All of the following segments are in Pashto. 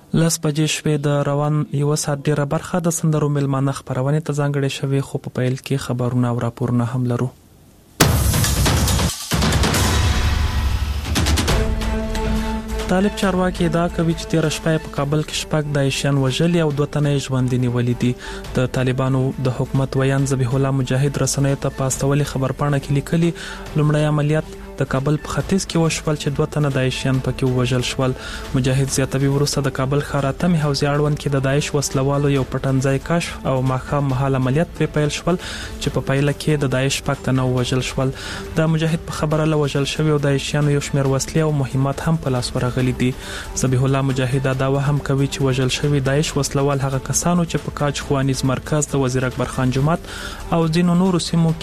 لس بجې شوې. د روان یو ساعت ډیره برخه د سندرو میلمانه خپرونې ته ځانګړې شوې، خو په پیل کې خبرونه او راپورونه هم لرو. طالب چارواکي ادعا کوي چې تېره شپه په کابل کې 6 داعشیان وژلي او 2 تنه ژوندي نیولي دي. د طالبانو د حکومت ویان ذبیح الله مجاهد رسنیو ته په استولي خبرپاڼه کې لیکلي لومړی عملیات د کابل په ختیځ کې وشول چې 2 تنه داعشیان پکې وژل شول. مجاهد زیاتوي وروسته د کابل ښار اتمې حوزې اړوند کې د داعش وسلوالو یو پټنځای کشف او ماښام مهال عملیات پرې پیل شول چې په پایله کې د داعش 6 تنه وژل شول. د مجاهد په خبره له وژل شوی او داعشیانو یو شمېر وسلې او مهمات هم په لاس ورغلي دي. ذبیح الله مجاهد دعوا هم کوي چې وژل شوی داعش وسلوال هغه کسانو چې په کاج خوانیز مرکز د وزیر اکبر خان جومات او ځینو نورو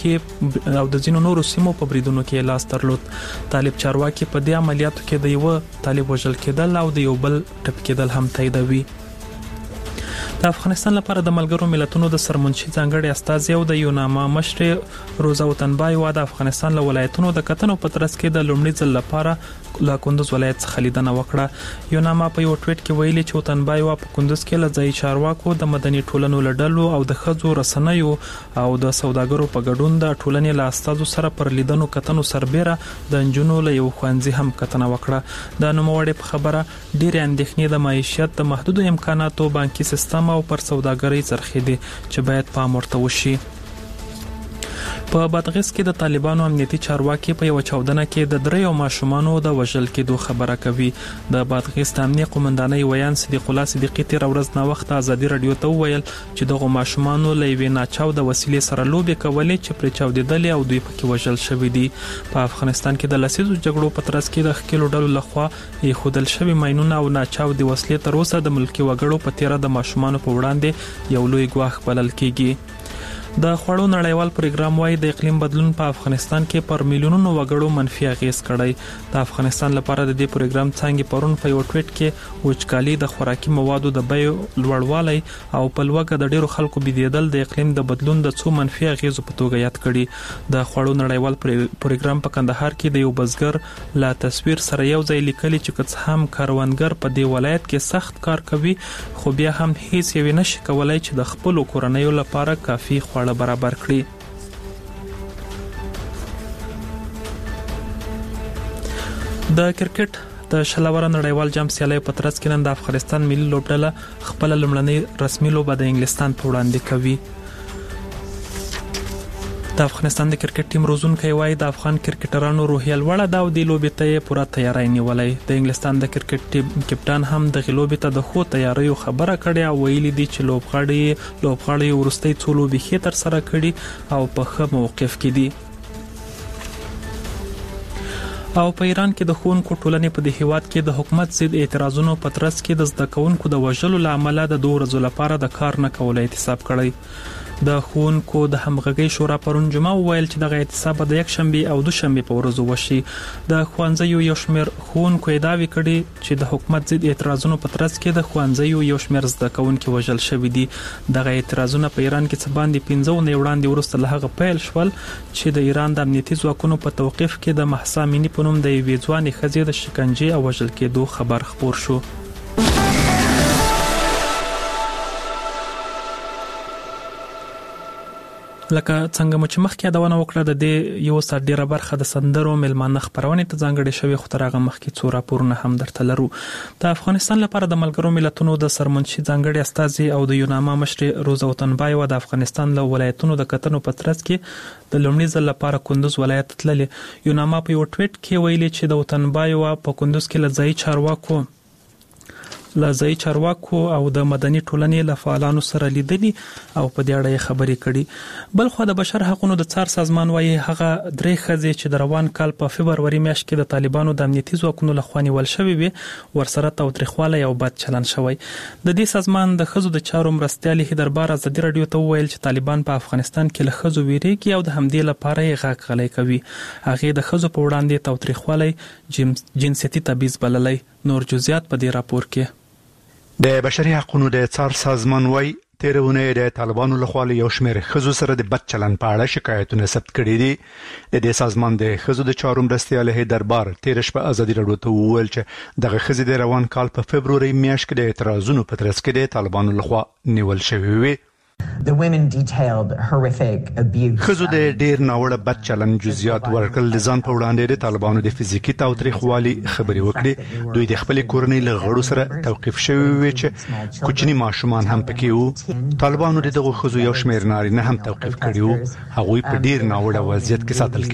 سیمو په بریدونو کې لاس درلود. طالب چارواکي په دې عملیاتو کې د یو طالب وژل کېدل او د یو بل ټپ کېدل هم تاییدوي. د افغانستان لپاره د ملګرو ملتونو د سرمنشي ځانګړي استازي او د یوناما مشر روزا وطنبای د افغانستان له ولایتونو د کتنو په ترڅ کې د لومړي ځل لپاره له کندوز ولایت څخه لیدنه وکړه. یوناما په یو ټویټ کې ویلي چې وطنبای په کندوز کې له ځای چارواکو د مدني ټولنو له ډلو او د ښځو رسنیو او د سوداګرو په ګډون د ټولنې له استازو سره پر لیدنو کتنو سربېره د نجونو له یو ښوونځي هم کتنه وکړه. د نوموړي په خبره ډېرې اندېښنې د معیشت د محدودو امکاناتو بانکي سیستم او پر سوداګرۍ څرخې دي چې باید پام ورته وشي. په بادغیس کې د طالبانو امنیتي چارواکي په یو چاودنه کې د 3 ماشومانو د وژل کېدو خبره کوي. د بادغیس د امنیه قومندانۍ ویان صدیق الله صدیقي تیر ورځ نه وخت ازادي رادیو ته وویل چې دغه ماشومانو له یوې ناچاوده وسیلې سره لوبې کولې چې پرې چاودېدلې او دوی پکې وژل شوي دي. په افغانستان کې د لسیزو جګړو په ترڅ کې د ښکېلو ډلو لخوا ایښودل شوي ماینونه او ناچاودې وسلې تر اوسه د ملکي وګړو په تیره د ماشومانو په وړاندې یو لوی ګواښ بلل کېږي. د خوړو نړیوال پروګرام وايي د اقلیم بدلون په افغانستان کې پر میلیونونو وګړو منفي اغیز کړی. د افغانستان لپاره د دې پروګرام څنګه پرون په یو ټویټ کې وچکالي د خوراکي موادو د بیو لوړوالی او په لوګه د ډیرو خلکو بېدېدل د اقلیم د بدلون د څو منفي اغیزو په توګه یاد کړي. د خوړو نړیوال پروګرام په کندهار کې د یو بزګر لا تصویر سره یو ځای لیکلي چې که هم کاروانګر په دې ولایت کې سخت کار کوي خو بیا هم هیڅ یو نشي کولای چې د خپل کورنیو لپاره کافي برابر کړي. د کرکټ د شلوره نړیوال جام سیالۍ په ترڅ کې نن د افغانستان ملي لوبډله خپل لومړنۍ رسمي لوبه د انګلستان په وړاندې کوي. د افغانستان د کرکټ ټیم روزونکی وایي د افغان کرکټرانو روحیه لوړه ده او د لوبې ته یې پوره تیاری نیولی. د انګلستان د کرکټ ټیم کپټان هم د لوبې ته د ښو تیاریو خبره کړې او ویلي دي چې لوبغاړي وروستۍ 2 لوبې ښې ترسره کړي او په ښه موقف کې دي. او په ایران کې د ښوونکو ټولنې په دې هیواد کې د حکومت ضد اعتراضونو په ترڅ کې د زده کوونکو د وژلو له امله د 2 ورځو لپاره د کار نه کولو احتساب کړی. د ښوونکو د همغږۍ شورا پرون جمعه وویل چې دغه احتساب د یکشنبې او دوشنبې په ورځو وشي. د ښوونځیو یو شمېر ښوونکو ادعاوې کړي چې د حکومت ضد اعتراضونو په ترڅ کې د ښوونځیو یو شمېر زده کوونکي وژل شوي دي. دغه اعتراضونه په ایران کې څه باندې 15 اونۍ وړاندې وروسته له هغه پیل شول چې د ایران د امنیتي ځواکونو په توقیف کې د مهسا امینی په نوم د یوې ځوانې ښځې د شکنجې او وژل کېدو خبر خپور شو. لکه څنګه مو چې مخکې یادونه وکړه د دې یو ساعت ډیره برخه د سندرو میلمانه خپرونې ته ځانګړې شوې، خو تر هغه مخکې 2 راپورونه هم درته لرو. د افغانستان لپاره د ملګرو ملتونو د سرمنشي ځانګړي استازي او د یوناما مشر روزا وطنبای د افغانستان له ولایتونو د کتنو په ترڅ کې د لومړي ځل لپاره کندوز ولایت تللي. یوناما په یو ټویټ کې ویلي چې د وطنبای په کندوز کې له ځایي چارواکو او د مدني ټولنې له فعالانو سره لیدلي او په دې اړه خبرې کړي. بلخو د بشر حقوقو د څار سازمان وايي هغه 3 ښځې چې د روان کال په فبروري میاشت کې د طالبانو د امنیتي ځواکونو لخوا نیول شوې وي ورسره تاوتریخوالی او بد چلند شوی. د دې سازمان د ښځو د چارو مرستیالې هیدربار ازادي رادیو ته وویل چې طالبان په افغانستان کې له ښځو ویریږي او د همدې لپاره یې غږ غلی کوي. هغې د ښځو په وړاندې تاوتریخوالی جنسیتي تبعیض بللی. نور جزئیات په دې راپور کې. د بشري حقوقو د څار سازمان وايي تیرونه د طالبانو لخوا یو شمېر ښځو سره د بد چلند په اړه شکایتونه ثبت کړي دي. د دې سازمان د ښځو د چارو مرستیال هیدر بار تیر شپه ازادي راډیو ته وویل چې دغه ښځې د روان کال په فبروري میاشت کې د اعتراضونو په ترڅ کې د طالبانو لخوا نیول شوې وي. The women detailed horrific abuse. خزو د ډیر ناوړه بد چلند جزئیات ورکړل د ځان په وړاندې د طالبانو د فزیکی تاوتریخوالي خبرې وکړي. دوی د خپل کورنۍ له غړو سره توقيف شوی وي چې کوچني ماشومان هم پکې وو. طالبانو د دغه خزو یو شمېر نارینه هم توقيف کړي وو. هغوی په ډیر ناوړه وضعیت کې ساتل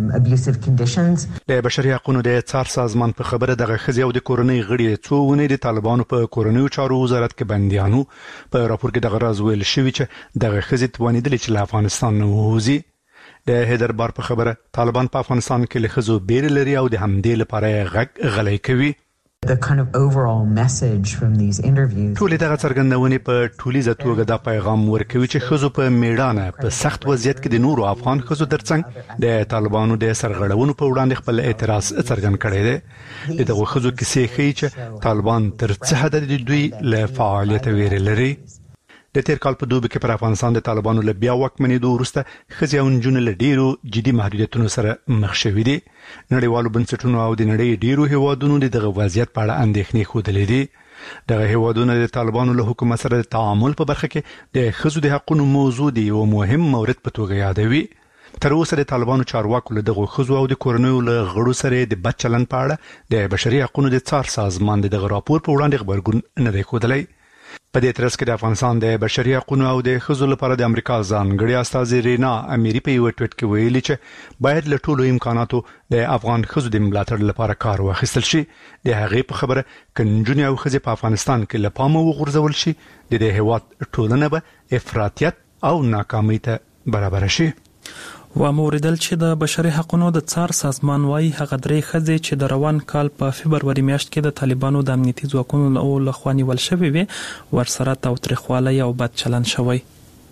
کېدل. د بشري حقوقو د څار سازمان په خبره دغه خزي او د کورنۍ غړي څو ونې د طالبانو په کورنۍ چارو وزارت کې بنديانو په راپور کې دغه راز ویل شوی چې دغه خزي توانیدل چې له افغانستان نه ووزي. د هیدر بار په خبره طالبان په افغانستان کې له خزو بیر لري او د همدې لپاره غږ غلي کوي. The kind of overall message from these interviews. ټول دغه څرګندونې په ټولیزه توګه د پیغام ورکوي چې خزو په میړانه په سخت وضعیت کې د نورو افغان خزو ترڅنګ د طالبانو د سرغړونو په وړاندې خپل اعتراض څرګند کړی دی. دغه خزو کیسې ښیي چې طالبان تر څه حد د دوی له فعالیت ویری لري. د تیر کال په دوبي کې پر افغانستان د طالبانو له بیا واکمنېدو وروسته ښځې او نجونې له ډیرو جدي محدودیتونو سره مخ شوي دي. نړیوالو بنسټونو او د نړۍ ډیرو هیوادونو د دغه وضعیت په اړه اندېښنې ښودلې دي. دغه هیوادونه د طالبانو له حکومت سره د تعامل په برخه کې د ښځو د حقوقو موضوع دی او مهم مورد په توګه یادوي. تر اوسه د طالبانو چارواکو له دغه ښځو او د کورنیو له غړو سره د بد چلند په اړه د بشري حقوقو د څار سازمان دغه راپور په وړاندې خبرګون نه دی ښودلی. په دې ترڅ کې د افغانستان د بشري حقوقو او د ښځو لپاره د امریکا ځانګړي استازي رینا اميري په یو ټویټ کې ویلي چې باید له ټولو امکاناتو د افغان ښځو د ملاتړ لپاره کار واخیستل شي. د هغې په خبره کنجونې او ښځې په افغانستان کې له پامه وغورځول شي د دې هیواد ټولنه به افراطیت او ناکامۍ ته برابر شي. و موردل چې د بشري حقوقو د څار سازمان وايي هغه درې ښځې چې د روان کال په فبروري میاشت کې د طالبانو د امنیتي ځواکونو له خوا نیول شوې وي ورسره تاوتریخوالی او بد چلند شوی.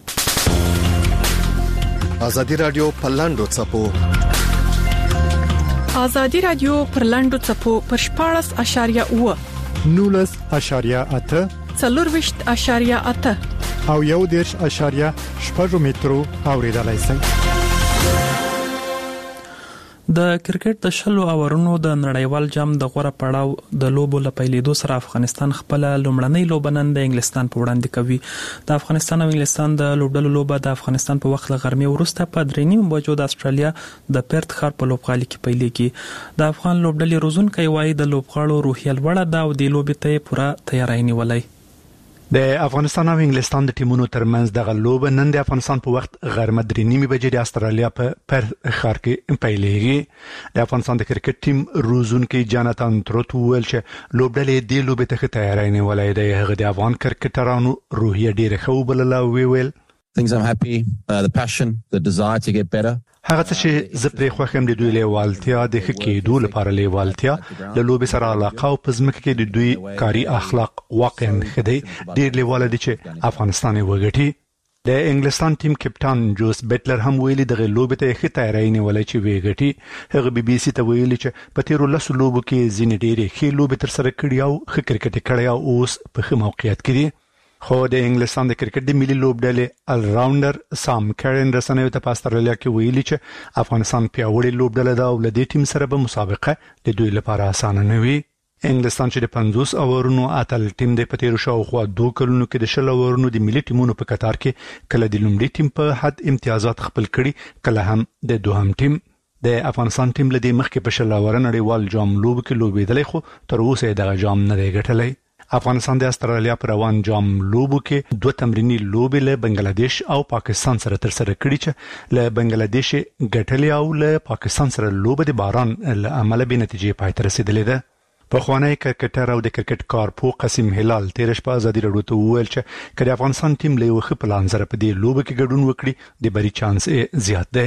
ازادي رادیو په لاندو چپو ازادي رادیو پر لاندو چپو پر 14.8 19.8 24.8 او 1.8 مترو اوریدلای شئ. د کرکټ د 10 اورونو د نړیوال جام د غوړه پړاو د لوبو لپیلیدو سره افغانستان خپل لومړنۍ لوبه نن د انګلستان په وړاندې کوي. د افغانستان او انګلستان د لوبډلو لوبه د افغانستان په وخت له غرمې وروسته په 3:30 بجو د استرالیا د پرت ښار په لوبغالي کې پیلېږي. د افغان لوبډلې روزونکي وايي د لوبغاړو روحیه لوړه ده او د لوبې ته پوره تیاری نیولای. د افغانستان او انګلستان د ټیمونو ترمنځ دغه لوبه نن د افغانستان په وخت غرمه 3:30 بجې د استرالیا په پرت ښار کې پیلېږي. د افغانستان د کرکټ ټیم روزونکي جاناتان تروت ویل چې لوبډلې د لوبې ته تیاری نیولای دی. هغه د افغان کرکټرانو روحیه ډیره ښه وبلله او ویل things I'm happy the passion the desire to get better. هغه چې زه پرې خوښم د دوی لیوالتیا د ښه کېدو لپاره لیوالتیا له لوبې سره علاقه او په ځمکه کې د دوی کاري اخلاق واقعا ښه دی. ډېر لیواله دي چې افغانستان یې وګټي. د انګلستان ټیم کپټان جوس بیټلر هم ویلي دغه لوبې ته ښه تیاری نیولای چې وګټي. هغه بي بي سي ته ویلي چې په تیرو 10 لوبو کې ځینې ډېرې ښې لوبې تر سره کړې او ښه کرکټ کړی او اوس په ښه موقعیت کې دي. خو د انګلستان د کرکټ د ملي لوبډلې ال راونډر سام کارن رسنیو ته په استرالیا کې ویلي چې افغانستان پیاوړی لوبډله ده او له دې ټیم سره به مسابقه د دوی لپاره اسانه نه وي. انګلستان چې د 50 اورونو اتل ټیم د پتیرو شاوخوا 2 کلونو کې د 10 اورونو د ملي ټیمونو په قطار کې کله د لومړي ټیم په حد امتیازات خپل کړي کله هم د دوهم ټیم. د افغانستان ټیم له دې مخکې په 10 اورن نړیوال جام لوب کې لوبېدلی خو تر اوسه دغه جام نه دی ګټلی. افغانستان د استرالیا پر روان جام لوبو کې 2 تمرینی لوبې له بنگلاديش او پاکستان سره تر سره کړي چې له بنگلاديش ګټلې او له پاکستان سره لوبه د باران له امله به نتیجې پای ته رسیدلې ده. په خوانی کرکټر او د کرکټ کارپو قاسم هلال تیر شپه ازادي راډیو ته وویل چې کله افغانستان ټیم له وخت پلان سره په دې لوبه کې ګډون وکړي د بری چانس زیات ده.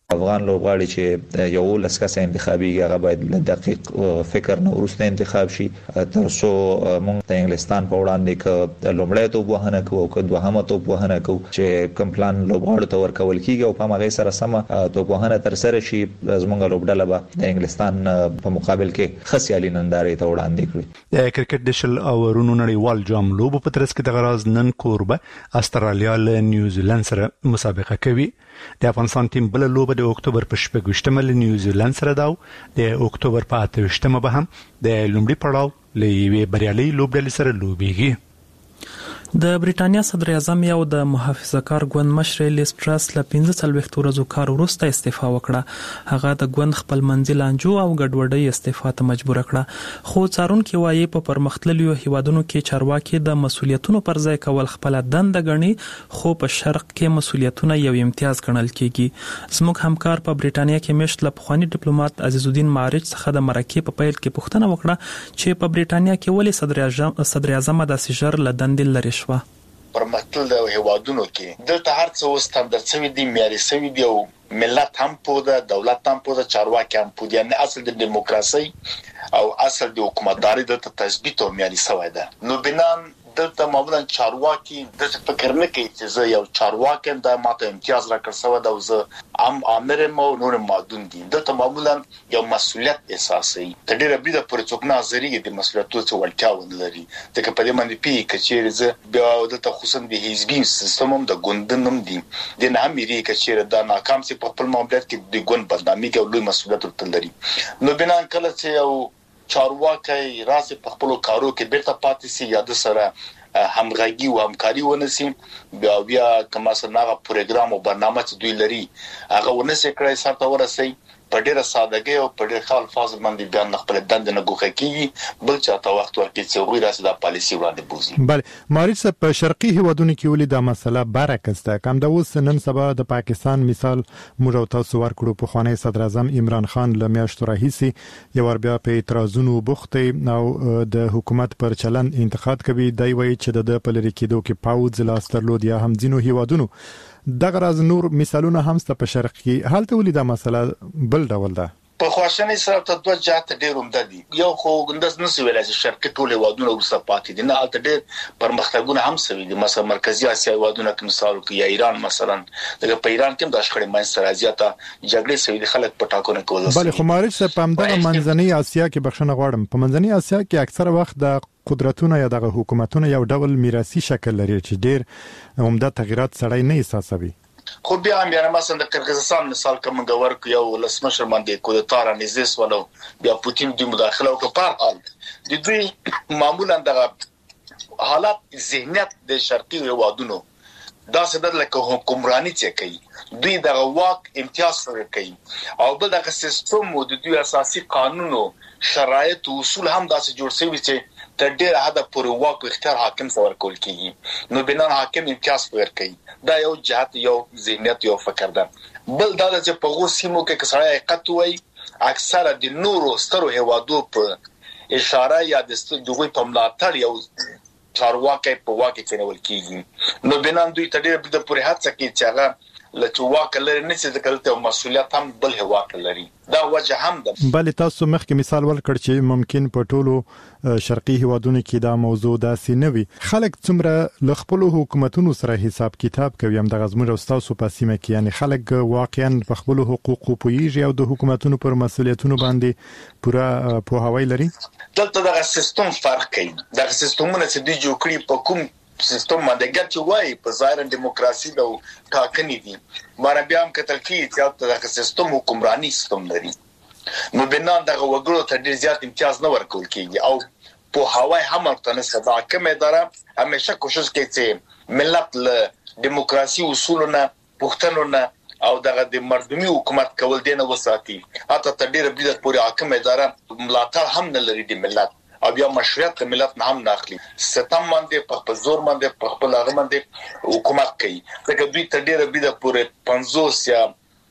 افغان لوبغاړي چې یو لسکه انتخابي هغه باید دقیق فکر نه ورسته انتخاب شي تر څو موږ د انګلستان په وړاندې ک لومړی ته وبهنه کوو او ک دوهمه ته وبهنه کوو چې کوم پلان لوبغاړو ته ورکول کیږي او په هغه سره سم ته وبهنه تر سره شي زموږ لوبډله به د انګلستان په مقابل کې خسیالي نندارې ته وړاندې کړي. د کرکټ د شل اورونو نړیوال جام لوبو په ترڅ کې د غراز نن کوربه استرالیا له نیوزیلند سره مسابقه کوي. د افغانستان ټیم بل لوبه د اکتوبر په 28مه له نیوزیلند سره دا د اکتوبر په 28مه به هم د لومړي پړاو لې بریالي لوبډلې سره لوبيږي. د بریټانیا صدر اعظم یو د محافظه‌کار ګوند مشر لیز ټرس له 15 ورځو کار وروسته استعفا وکړه. هغه د ګوند خپل منځي لانجو او ګډوډۍ استعفا ته مجبور کړه. خو څارونکو وايي په پرمختللو هیوادونو کې چارواکي د مسولیتونو پر ځای کول خپل دنده ګڼي، خو په شرق کې مسولیتونه یو امتیاز ګڼل کیږي. زموږ همکار په بریټانیا کې مشت له پخوانی ډیپلوماټ عزیز الدین معرج څخه د مرکې په پیل کې پوښتنه وکړه چې په بریټانیا کې ولې صدر اعظم د سیجر لدندل لري شو. پرمختللو هیوادونو کې دلته هر څه وستاندرد شوی دی، معیاري شوی دی او ملت هم پوده، دولت هم پوده، چارواکي هم پوده. یعنی اصل د دیموکراسي او اصل د حکومتداري د تثبیت او معیاري شوی ده. نو بنان دلته معمولا چارواکي د فکر نه کوي چې زه یو چارواکي د ماته امتیاز راکړ سو دا زه امر مو نور مادون دي. دلته معمولا یو مسولیت احساسي ته ډیره بده پر څوک نظری د مسولیتو څو ولټاو لري. ځکه په دې باندې پی کچیر زه بیا دلته خصوصا د حزبي سیستم د ګوندنم دي د نه امری کچیر د ناکام سي په خپل معاملات کې د ګوند بدنامي کې لوی مسولیت ورته لري. نو بنا کله چې یو چارواکي راځي په خپل کارو کې بیرته پاتې سي یا د سره همغږي او همکاري ونسي بیا کومه سنغه پروګرام او برنامه چې دوی لري هغه ونسي کړی سره ورسي په ډیره سادهګي او په ډیر خال فاز باندې بیان خپل دند نه ګوخه کیږي بل چاته وخت ورکړي چې غوړي راځي د پالیسي وړاندې بوزي. بله مارچ په شرقي هیوادونو کې ولې دا مسله برعکس ده. کوم د اوس نن سبا د پاکستان مثال موږ او تاسو ورکړو په خوانی صدر اعظم عمران خان له میاشتو راهیسي یو بیا په اعتراضونو بوخته او د حکومت پر چلن انتقاد کوي. دی وایي چې د پلری کېدو کې پاوځ لاسترلود یا هم ځینو هیوادونو دغه راز نور مثالونه هم ست په شرق کې حالت ولې دا مسله بل ډول ده. په خواشنۍ سره ته دوه جهات ډېر عمده دي. یو خو ګندس نه سوي چې شرق ټول هیوادونه ورسره پاتې دي، نه البته ډېر پرمختګونه هم سوي دي. مثلا مرکزی اسیا هیوادونه کې مثال کې یا ایران مثلا دغه په ایران کې د اشخړې منځ سره زیاته جګړې سوي دي، خلک په ټاکنو کې ولسی. بل خو مارچ په همدغه منځنۍ اسیا کې بخښنه غواړم، په منځنۍ اسیا کې اکثره وخت د قدرتونه یا د حکومتونو یو ډول میراثي شکل لري چې ډېر عمده تغیرات سړی نه احساسوي. خو بیا هم یعنی مثلا د قرغیزستان مثال کوم غور کو یو لسمشر باندې کودتا را نږدې ولو بیا پوتین د مداخله او په حال د دوی معمولا د حالات ذهنیت د شرقي هیوادونو دا څه لکه حکمرانی چې کوي دوی د واک امتیاز سره کوي او بل د سیستم او د دوی اساسي قانونو شرایط او اصول هم داسې جوړ شوی چې تر ډیره حد پورې واک اختیار حاکم څور کول کیږي. نو بنا حاکم امتیاز ورکوي. دا یو جهت یو ذهنیت یو فکر ده. بل دا چې په غوسیمو کې کسړی حقیقت وای اکثره د نورو سترو هیوادو په اشاره یا د دوی په ملاتړ یو چارواکي په واکه کې نول کیږي. نو بنا دوی ته ډیره بده پورې هڅه کوي چې هغه لکه واک لري نه چې ذکرته او مسولیت هم بل هواک لري. دا وجه هم ده. بل تاسو مخکې مثال ورکړ چې ممکن په ټولو شرقي هیوادونو کې دا موضوع داسې نه وي. خلک څومره ل خپل حکومتونو سره حساب کتاب کوي هم د غزمر او تاسو په سیمه کې یعنی خلک واقعا په خپل حقوقو پوهیږي او د حکومتونو پر مسولیتونو باندې پورا پوهاوی لري. دلته دا سیستم فرق کوي. دا سیستمونه چې دوی جوړ کړي په کوم سیستم باندې ګټي وای په ظاهر دیموکراسي د ټاکنې دي مار بیا هم کتل کیږي چې دا سیستم حکمرانی سیستم لري. نو بنا دغه وګړو ته ډیر زیات امتیاز نه ورکول کیږي او په هواي هم ترنه صدا کومه اداره همیشه کوشش کوي چې ملت له دیموکراسي اصولونه پښتنونه او دغه د مردمي حکومت کول دینه وساتي. حتی تر ډیره بده پورې حاکم اداره ملاتړ هم نه لري د ملت او بیا مشروعیت ملت نه هم ناخلي. ستم باندې په زور باندې په خپل هغه باندې حکومت کوي. ځکه دوی ته ډیره بده پورې 50 یا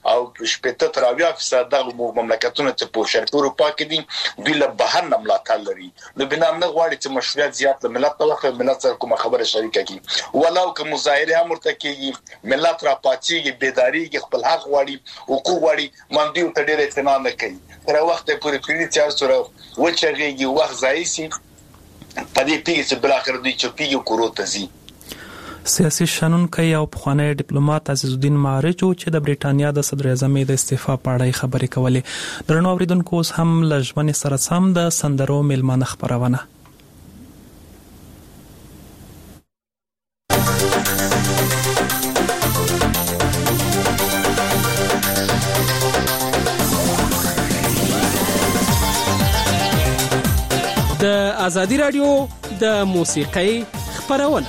او 70% د مملکتونو ته په شرقي اروپا کې دي دوی له بهر نه ملاتړ لري نو بنا نه غواړي چې مشروعیت زیات له ملت طرفه ملت سره کومه خبره شریکه کی ولو که مظاهره هم ورته کیږي ملت را پاتېږي بیداریږي خپل حق غواړي حقوق غواړي باندې ته ډېر اعتنا نه کوي تر وخت پورې پیری چې سره وچهږي وخت ځای سي په دې پیږي چې بل اخر دوی چپیږي کوروته زی سیاسي شنونکي او پخوانی ډیپلوماټ عزیز الدین معارج چې د بریټانیا د صدر اعظم د استعفا په اړه خبرې کولې درنو اوریدونکو اوس هم لژمن سره سم د سندرو میلمانه خبرونه د ازادي رادیو د موسیقۍ خبرونه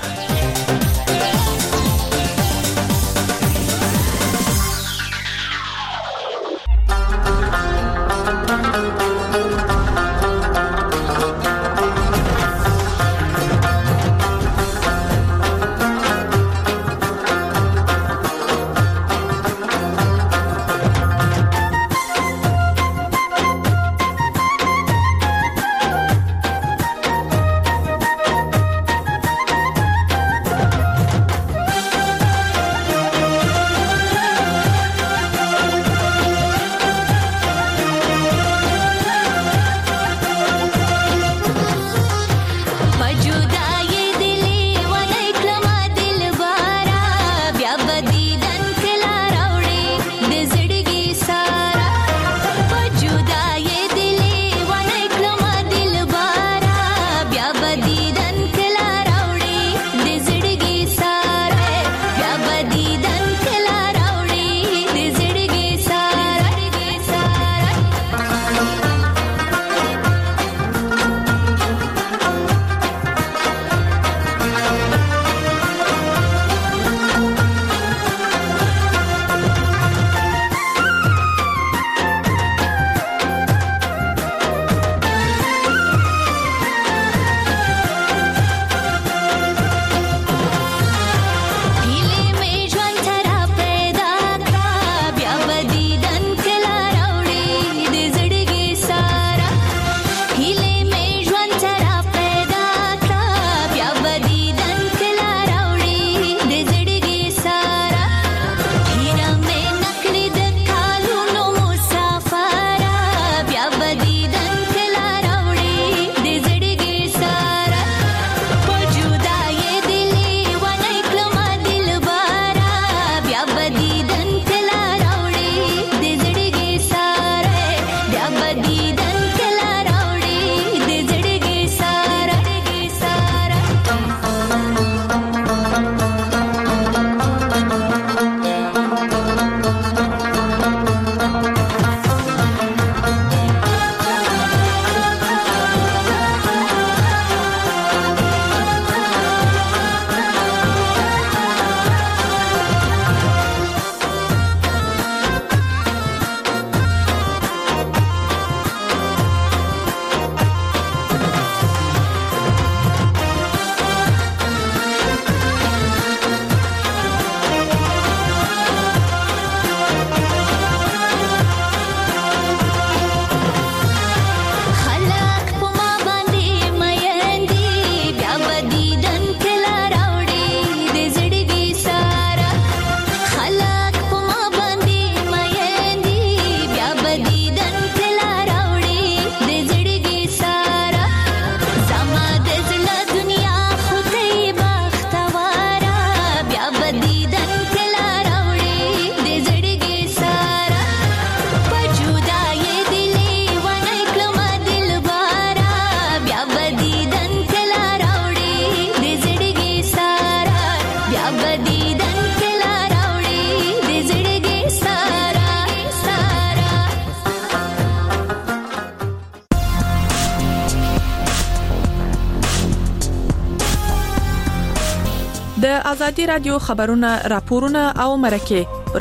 د ازادي رادیو خبرونه راپورونه او مرکه پر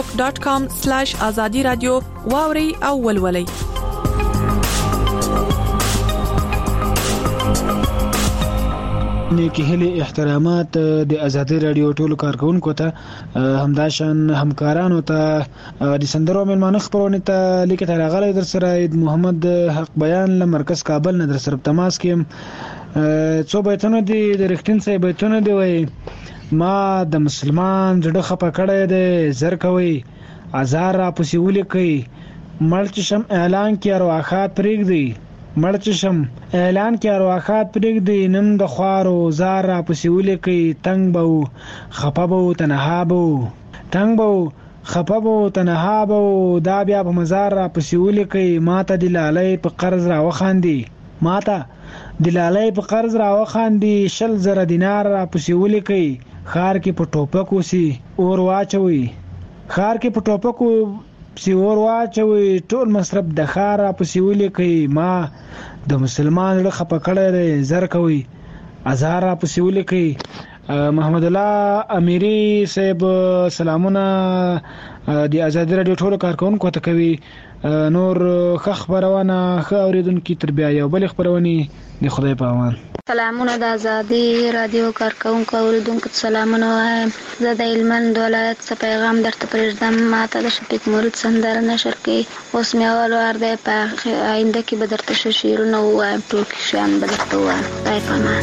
facebook.com/azadi radio واوري او ولولي. نیکی هلي احترامات د آزادي رادیو ټولو کارکونکو ته همداشان همکارانو ته د سندرو ملمانه خبرونه ته لیکه راغلي در سره محمد حق بیان له مرکز کابل نه در سره تماس کیم څو بیتونه دي د رښتین صاحب بیتونه دی وای ما د مسلمان جوړه خپه کړه د زر کوي ازار را پوسیول کوي ملچشم اعلان کی ارواحات پرېګ دی مړچشم اعلان کې ارواحات پرېږدي نن د خوارو زار را پسې ولیکي تنگ بو خپه بو تنها بو تنگ بو خپه بو تنها بو دا بیا په مزار را پسې ولیکي ماته د لالۍ په قرض را وخاندي ماته د لالۍ په قرض را وخاندي 100,000 دینار را پسې ولیکي خار کې په ټوپکو سي اور واچوي خار کې په ټوپکو سی اور واچوي ټول مصرف د خار پسې ولیکي ما د مسلمان له خپه کړه زر کوي ازار پسې ولیکي محمد الله اميري صاحب سلامونه د آزادي رادیو ټولو کارکونکو ته کوي نور خبرونه اوریدونکو تربیه یو بل خبرونه د خدای په امان سلامونه د آزادي رادیو کارکونکو اوریدونکو سلامونه وایم زه د هلمند ولایت څخه پیغام درته پرېږدم ماته د شفیق مرید سندره نشر کې اوس مې اول وار دی په آینده کې به درته ښه شعرونه ووایم ټول شیان به درته ووایم خدای په امان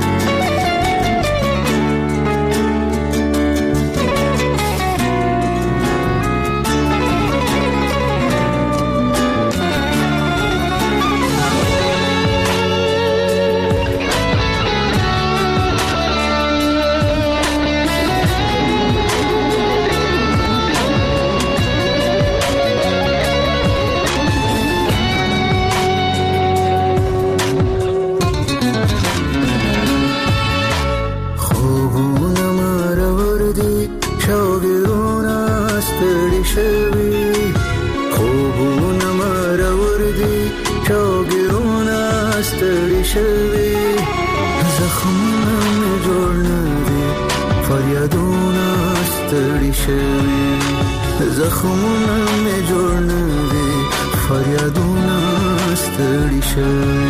زخمونه مې جوړ نه دي فریادونه ستړي شوي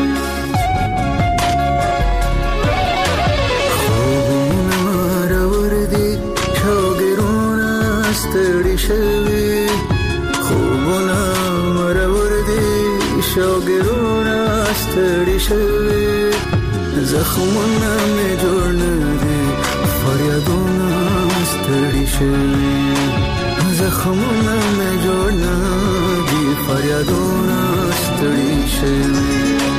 خوبونه مرور دي شوګرونه ستړي شوي خوبونه مرور دي شوګرونه ستړي شوي زخمونه مې جوړ نه دي فریادونه ستړي شوي زخمونه مې جوړ نه دي فریادونه ستړي شوي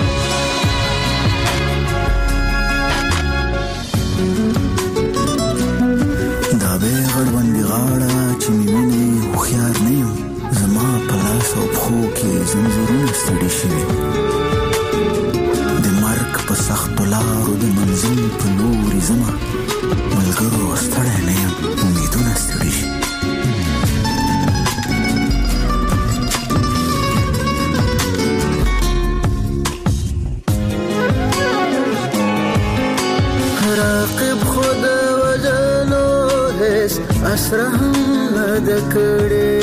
دا به غړوندې غاړه چې مې ویني هوښیار نه یم زما په لاس او پښو کې زنځیرونه ستړي شوي د مرګ په سختو لارو د منزل په لورې ځمه ملګرو ستړی نه یم امیدونه ستړي شي راقب خود وجلو هیس اسره هم نده کړي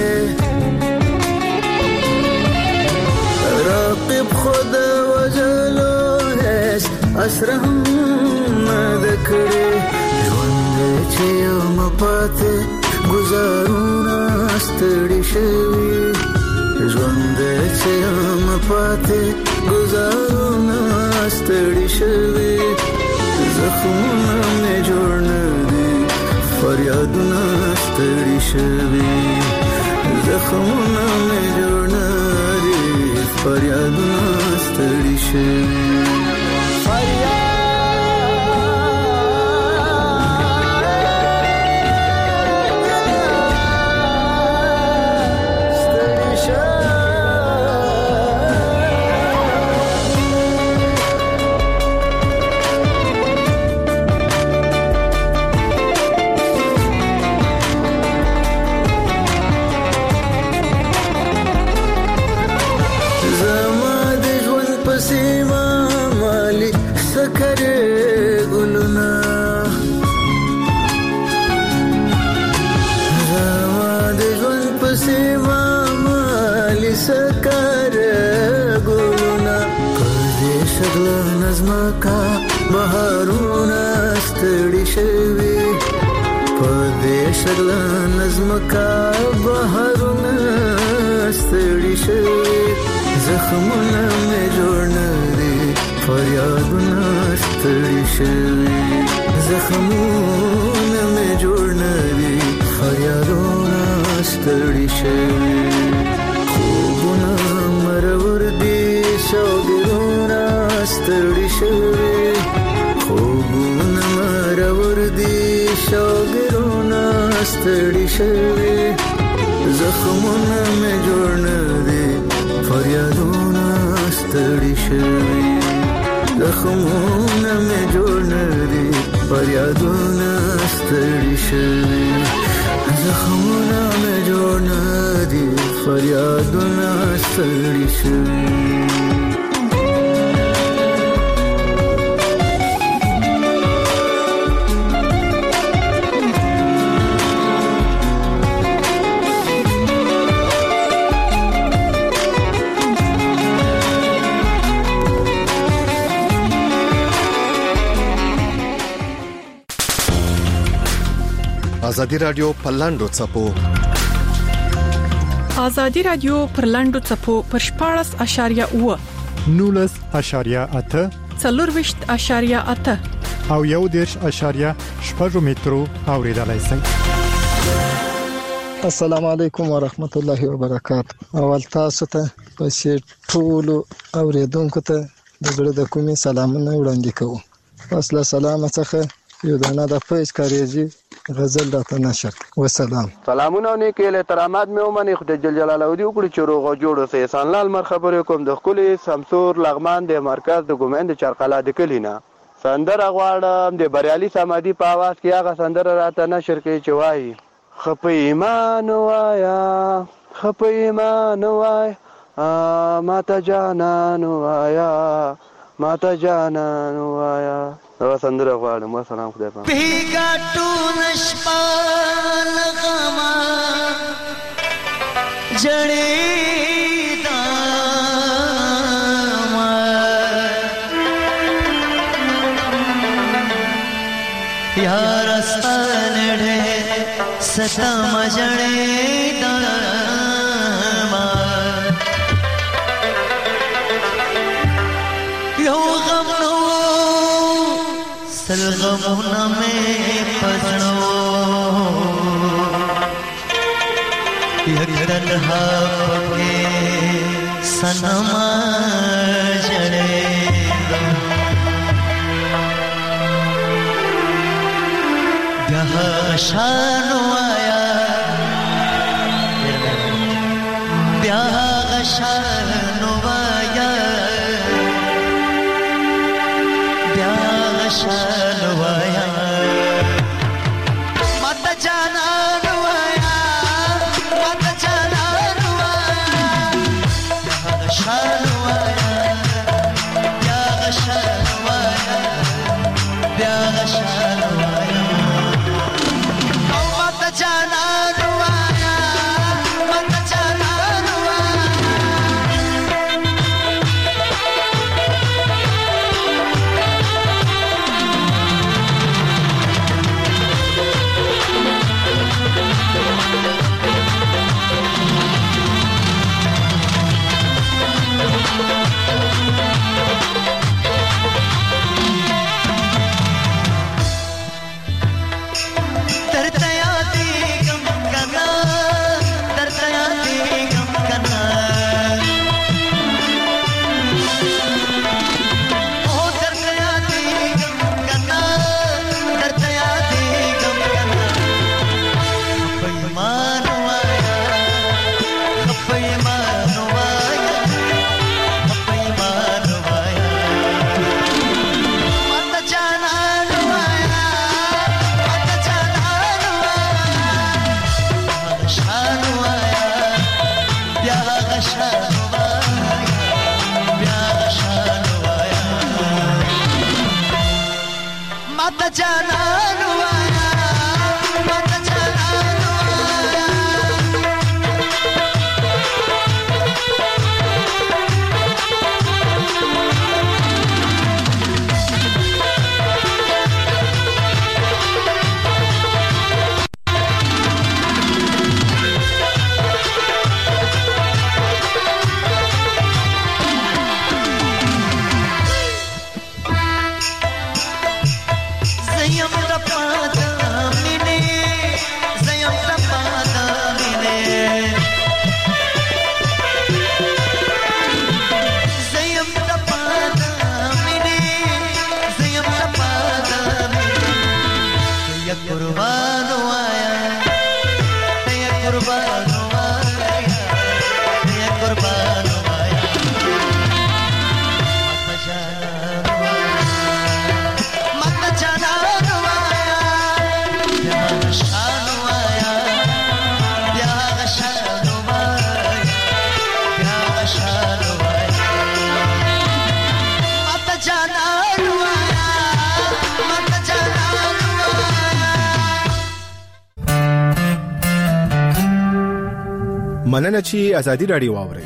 راقب خود وجلو هیس اسره هم نده کړي ژوند چې یم پاتې گزارونه ستړي شوي ژوند چې یم پاتې گزارونه ستړي شوي زخمونه مې جوړ نه دي فریادونه ستړي شوي زخمونه مې جوړ نه دي فریادونه ستړي شوي بهارونه ستړي شوي په دې شغله نظمکا بهارونه ستړي شوي زخمونه مې جوړ نه دي فریادونه ستړي شوي زخمونه مې جوړ نه دي فریادونه ستړي شوي خوبونه مرور دي شوګرونه ستړي شوي خوبونه مرور دي شوګرونه ستړي شوي زخمونه مې جوړ نه دي فریادونه ستړي شوي زخمونه مې جوړ نه دي فریادونه ستړي شوي زخمونه مې جوړ نه دي فریادونه ستړي شوي ازادي رادیو په لاندو چپو ازادي رادیو پر لاندو چپو پر 14.8 19.8 4.8 او 1.8 مترو اوریدلای شئ. السلام علیکم ورحمت الله وبرکاته. اول تاسو ته په ټولو اوریدونکو ته د زړه د کومې سلامونه وړاندې کوم. پس له سلام څخه یو دانه د فیس کاریږي غزل راته نشر والسلام. سلامونه نیکه له احترامات مې ومني خدای جل جلاله دی وکړي چې روغ جوړ اوسې. احسان لال مر خبرې کوم د خولي سمسور لغمان د مرکز د ګومند چرقلا د کلینا سندره غواړم د بریالي سمادي په आवाज کې هغه سندره راته نشر کوي چې وایي خپ ایمان وایا خپ ایمان وایا ماته جانان وایا ماته جانان وایا دا سندره غواړم. والسلام خدای پاک. بیګا ټول شپه لغما جړې دا یار سالړې ستم جړې دا یو غم نو سلغمونه مې پزړو یک تنها پکې سنما جړې بیا شانو آیا بیا شانو آیا بیا شانو آیا مت جانا نو آیا مت جانا نو آیا بیا شانو آیا بیا شانو آیا بیا شانو آیا जाना रुआया मत जाना یا قربان وایا یا قربان وایا یا قربان وایا مت جانا وایا یا شان وایا یا شان وایا یا شان وایا مت جانا مننه چې ازادي رادیو واوري.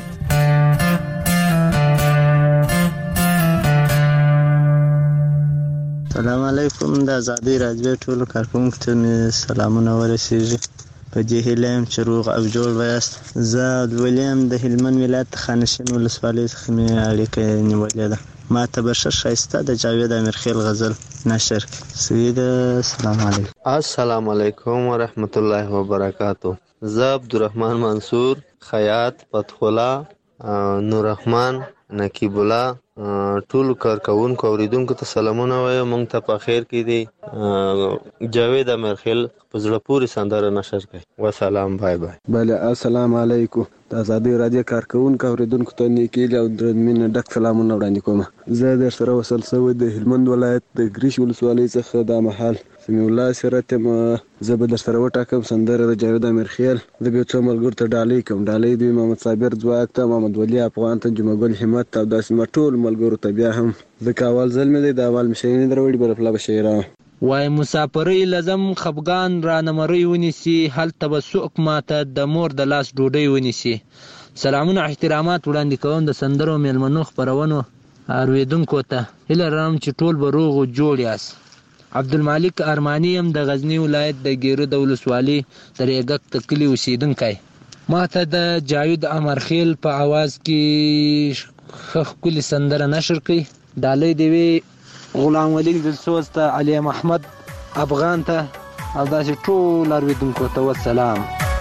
السلام علیکم د ازادي رادیو ټول کارکونکو ته سلامونه ورسیږي. په دې هیله یم چې روغ او جوړ وایاست. زه ولیم د هلمند ولایت خانشین ولسوالۍ څخه مې اړیکه نیولې ده. ما ته بشر شایسته د جاوید امیرخیل غزل نشر سید. السلام علیکم. السلام علیکم ورحمت الله وبرکاتہ. زه عبدالرحمن منصور خیاط فتح‌الله نوررحمن نقیب الله ټول کارکونکو اوریدونکو ته سلامونه وایم. مونږ ته په خیر کې دی جاوید امیرخیل په زړه پورې سندره نشر کوي. وسلام بای بای. بله السلام علیکم. د ازادي رادیو کارکونکو اوریدونکو ته نیکی او درنمنه ډک سلامونه وړاندې کوم. زه در سره وصل شوی د هلمند ولایت د ګریش ولسوالۍ څخه د محل سمي الله سرت زه به در سره وټاکم سندره د جاوید امیرخیل. زه به څو ملګرو ته ډالۍ کوم. ډالۍ د محمد صابر ځواک ته، محمد ولی افغان ته، جمعه ګل همت او داسې ټول ملګرو ته. بیا هم ځکه اول ځل مې دی د اول مشرین دروړي برفلا بشیره وای مسافرۍ لزم خفغان را نمرۍ ونیسي، هلته به څوک ماته د مور د لاس ډوډۍ ونیسي. سلامونه احترامات وړاندې کوم د سندرو میلمنو خپرونو اوریدونکو ته. هیله لرم چې ټول به روغ او جوړ یاست. عبدالمالک ارمانی هم د غزنی ولایت د ګیرو د ولسوالۍ د ریګک د کلي اوسیدونکی. ما ته د جاوید امیرخیل په आवाज کې ښکلې سندره نشر کړي. ډالۍ دی وی غلام ولی دلسوز ته، علي محمد افغان ته او داسې ټول اوریدونکو ته. والسلام.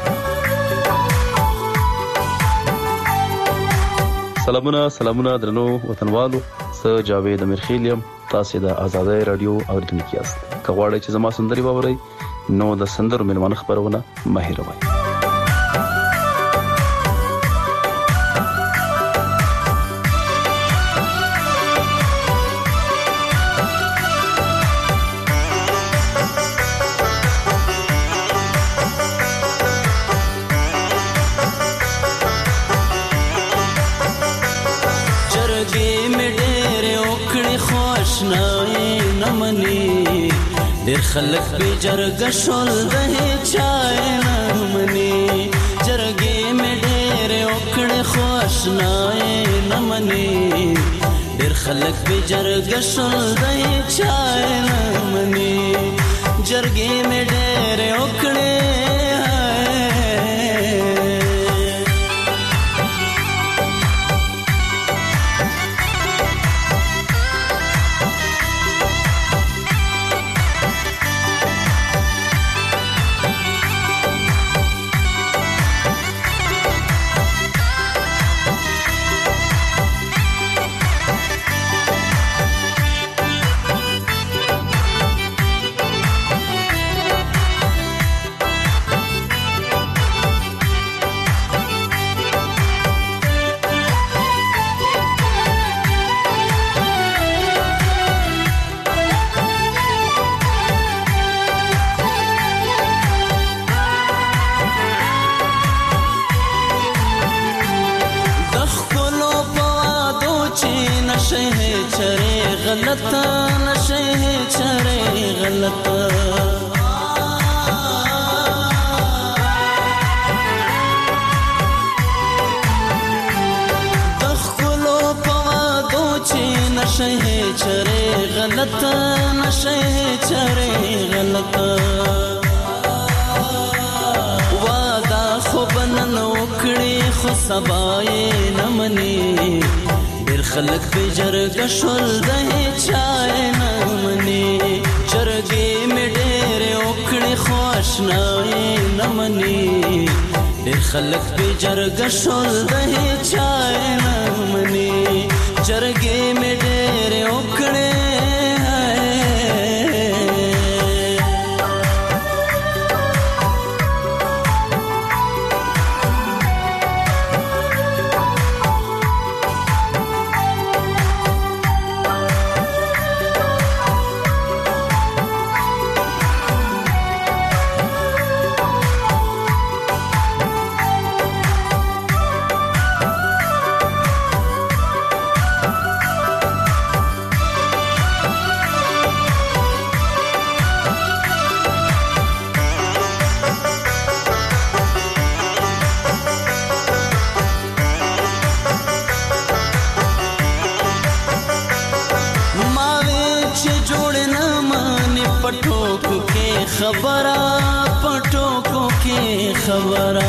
سلامونه درنو وطنوالو. زه جاوید امیرخیل یم. تاسو د ازادي رادیو اوریدونکو یاست. که غواړئ چې زما سندري واورئ نو د سندرو میلمانه خبرونه مه هېروئ. ډېر خلک به جرګه شول د هیچا نه مني. جرګې مې ډېرې وکړې خو اشنایې نه مني. ډېر خلک به جرګه شول د هیچا نه مني. جرګې مې ډېرې وکړې غلطه نشه چره غلطه دخلو پوادو چی نشه چره غلطه نشه چره غلطه وادا خوب ننوکڑی خو سبای نمنی خلک به جرګه شول د هیچا نه مني. جرګې مې ډېرې وکړې خو اشنایې نه مني. ډېر خلک به جرګه شول د هیچا نه مني. جرګې مې ډېرې وکړې پټوکو کې خبره پټوکو کې خبره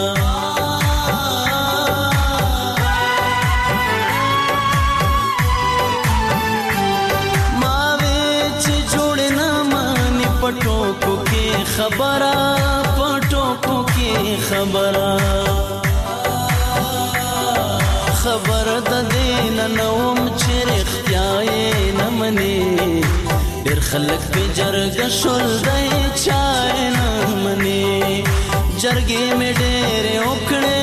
پټوکو کې خبره پټوکو کې خبره خبر د دین نوم چې رښتیا یې نه مني ډېر خلک په جرګه شول دی چا یې نه مني جرګې مې ډېرې وکړې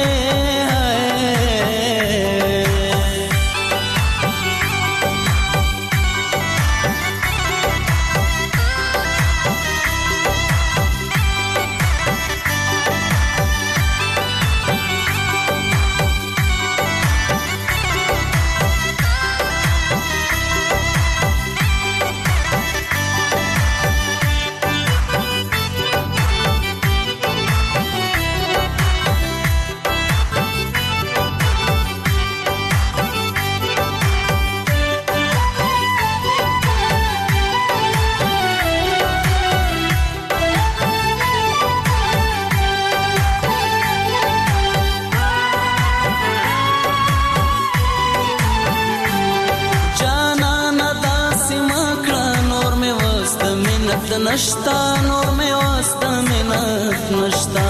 نشتا نور میں واسطہ منت نشتا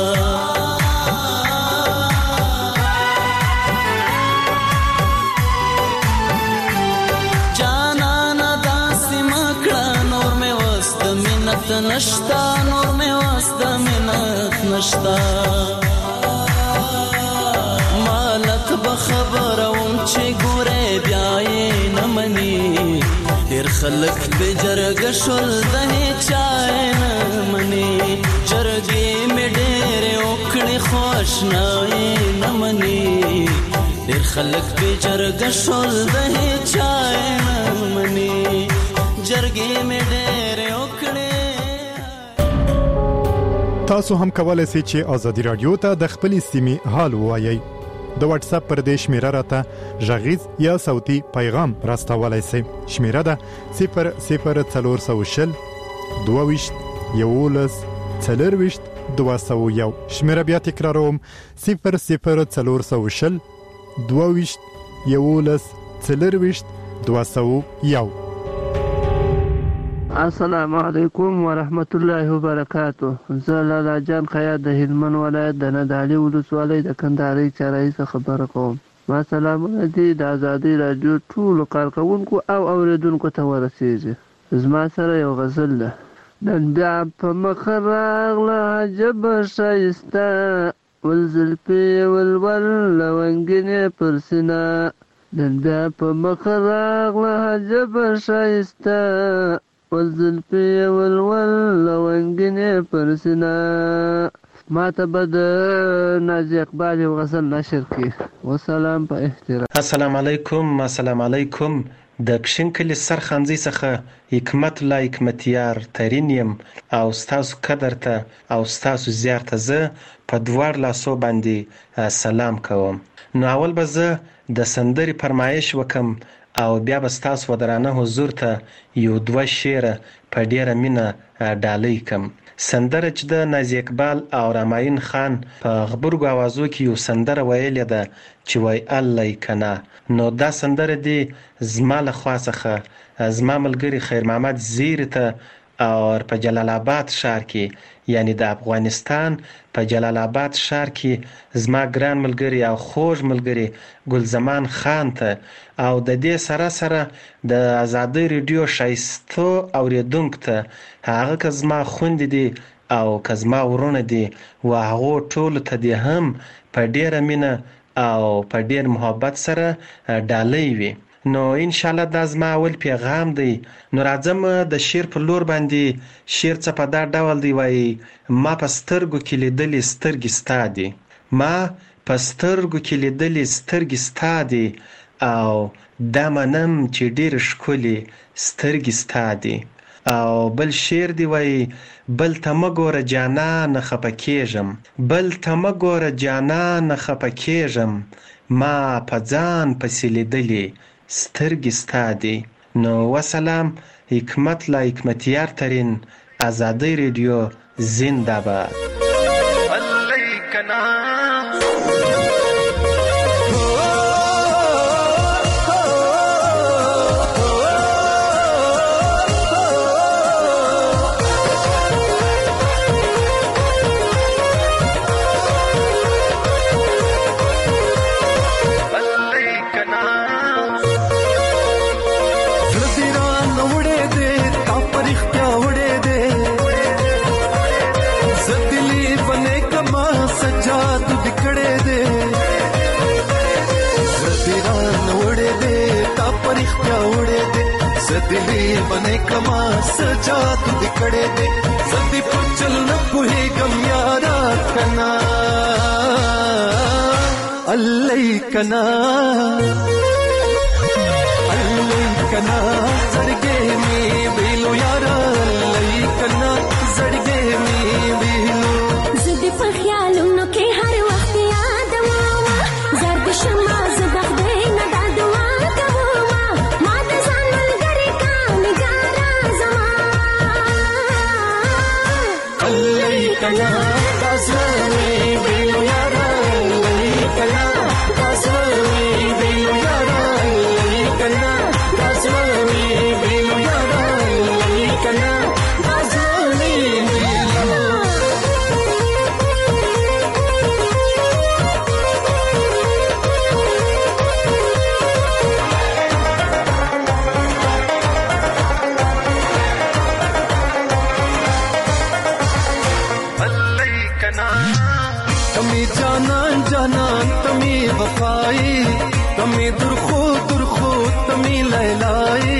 جانا ندا سمکڑا نور میں واسطہ منت نشتا نور میں واسطہ منت نشتا مالت بخبرم چه گوره بیائی نمانی ډېر خلک په جرګه شول د هیچا نه مني جرګې مې ډېرې وکړې خو اشنایي نه مني ډېر خلک په جرګه شول د هیچا نه مني جرګې مې ډېرې وکړې. تاسو هم کولای شئ چې ازادي رادیو ته د خپلې سیمې حال ووایئ. د واتس اپ پر دې شمیره راته غږیز یا صوتي پیغام راستولای شئ. شمیره ده 00400 22 11 40 201. شمیره بیا تکراروم 00400 22 11 40 201. السلام علیکم ورحمت الله وبرکاتو. زه لالا جان خیاط د هلمند ولایت د ندالي ولسوالۍ د کندهاري چارای څخه خبره کوم. ما سلامونه دي د ازادي رادیو ټول کارکونکو او اوریدونکو ته ورسیږي. زما سره یو غزل ده. نن بیا په مخ راغله عجب ښایسته ولزلفې ولول لونګینې پر سینه نن بیا په مخ راغله عجب ښایسته والزلفي والول لونګینې پر سینه ما ته به د نازي اقبال یو غزل نشر کړي. وسلام په احترام. السلام علیکم د کشن کلی سرخانځي څخه حکمت الله حکمتیار ترین یم او ستاسو قدر ته او ستاسو زیار ته زه په دوار لاسو باندې سلام کوم. نو اول به زه د سندرې فرمایش وکم او بیا به ستاسو ودرانه حضور ته یو دوه شعر په ډیره مینه ډالۍ کم. سندره چې د نازي اقبال او راماین خان په غبرګو اوازو کې یو سندره ویلې ده چې وای الله کنا. نو دا سندره دی زما له خوا څخه زما ملګری خیر محمد زیر ته او په جلال آباد ښار کې یعنی د افغانستان په جلال آباد ښار کې زما ګران ملګری او خوږ ملګری ګلزمان خان ته او د دې سره سره د آزادۍ رادیو شایستو اوریدونکو ته هغه که زما خویندې دي او که زما ورونه دي و هغو ټولو ته دې هم په ډیره مینه او په ډیر محبت سره ډالۍ وي. نو ان شاء الله دا زما اول پیغام دی. نو راځم د شعر په لور باندې. شعر څه په دا ډول دی وایي ما په سترګو کې لیدلې سترګې ستا دي ما په سترګو کې لیدلې سترګې ستا دي او دا منم چې ډېر ښکلې سترګې ستا دي. او بل شعر دی وایي بل ته مه ګوره جانانه خفه کېږم بل ته مه ګوره جانانه خفه کېږم ما په ځان پسې لیدلې سترګې ستا دي. نو وسلام حکمت لا حکمتیار ترین آزادی رادیو زنده باد. दिली बने कमा सजा तू दिखड़े दे सदी पुचल न पुहे गम यारा कना अल्लाई कना जड़गे में बेलो यारा अल्लाई कना जड़गे में बेलो ज़िद पर ख्यालों न के हर वक्त याद मामा ज़र्द शमा ज़बख़दे न दादुआ कबूमा माद ज़ानल गरी का निगारा ज़मा अल्लाई कना दाज़वे बेलो यारा अल्लाई कना दाज़वे बेलो यारा अल्लाई कना दाज़वे बेलो यारा अल्लाई कना दाज़वे बेलो तमी जानान जानान तमी वफाई तमी दुरखो दुरखो तमी लैलाई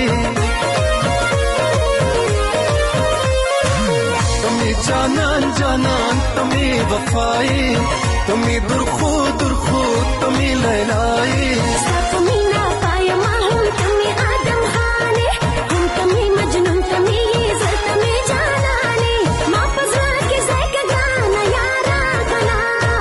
तमी जानान जानान तमी वफाई तमी दुरखो दुरखो तमी लैलाई तमी ना पाया माहूम तमी आदम खाने हम तमी मजनून तमी ज़र तमी जानाने माँ पज़रा के ज़ैक गाना यारा कना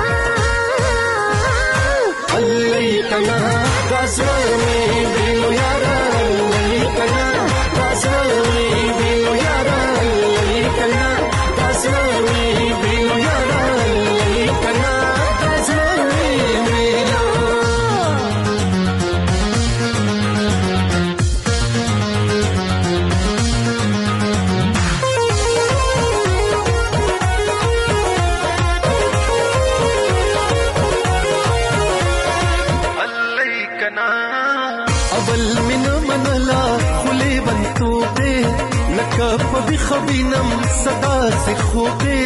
अल्लाई कना दाज़वे बेलो यारा अल्लाई कना दाज़वे बेलो यारा अल्लाई कना दाज़वे बेलो यारा अल्लाई कना दाज़वे बेलो अवल min manala khule bantu be nakab bi khabinam sada se khobe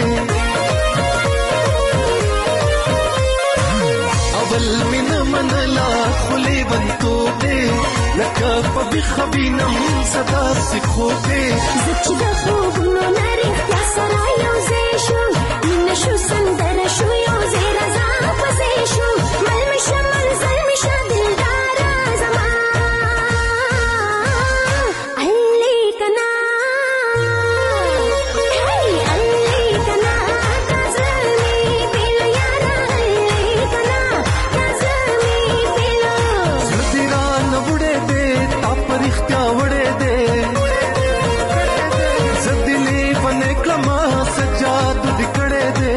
aval min manala khule bantu be nakab bi khabinam sada se khobe ज़िद खूबनो नरी या सरायो ज़ेशु min शु संदर शु यो ज़ेरज़ा पसेशु मलमिश मंज़लमिश दिलदारा ज़मा अल्ली कना अल्ली कना दाज़वे बेलो यारा अल्ली कना दाज़वे बेलो दिरा नवड़े दे तापरिख्या वड़े दे ज़दिली बने क्लमा सजाद दिकड़े दे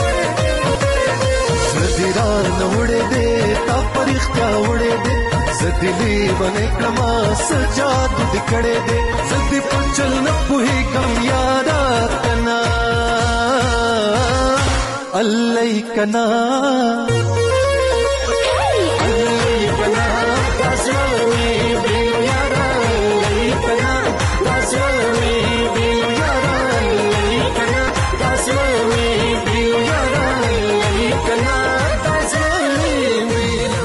ज़दिरा नवड़े दे तापरिख्या वड़े दे ज़दिली बने क्लमा सजाद दिकड़े दे ज़दी पुचल न पुही कम यारा कना अल्लाई कना अल्लाई कना दाज़वे बेलो यारा अल्लाई कना दाज़वे बेलो यारा अल्लाई कना दाज़वे बेलो यारा अल्लाई कना दाज़वे बेलो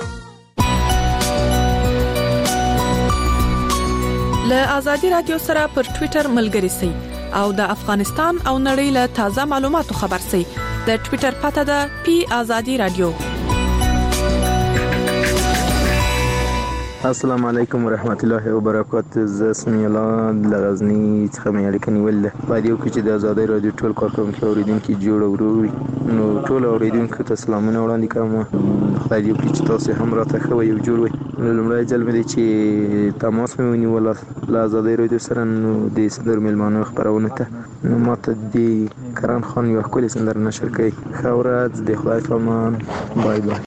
له آزادي رادیو سره پر ټوئیټر ملګری سئ او د افغانستان او نړۍ له تازه معلوماتو خبر سئ د ټوئیټر پته ده پی آزادي رادیو السلام علیکم ورحمت الله وبرکاته. زه سمیع الله د غزنی څخه مې اړیکه نیولې ده. باید یو کې چې د آزادۍ رادیو ټول کارکوونکي اوریدونکي جوړ او ورور وي، نو ټول اوریدونکو ته سلامونه وړاندې کوم. خدای دې وکړي چې تاسو هم راته ښه وي او جوړ وي. نو لومړی ځل مې دی چې تماس مې ونیول له آزادۍ رادیو سره، نو د سندرو میلمانو خپرونه ته نو ماته د کرن خان یو ښکلې سندره نشر کوي. ښه ورځ، د خدای په امان. بای بای.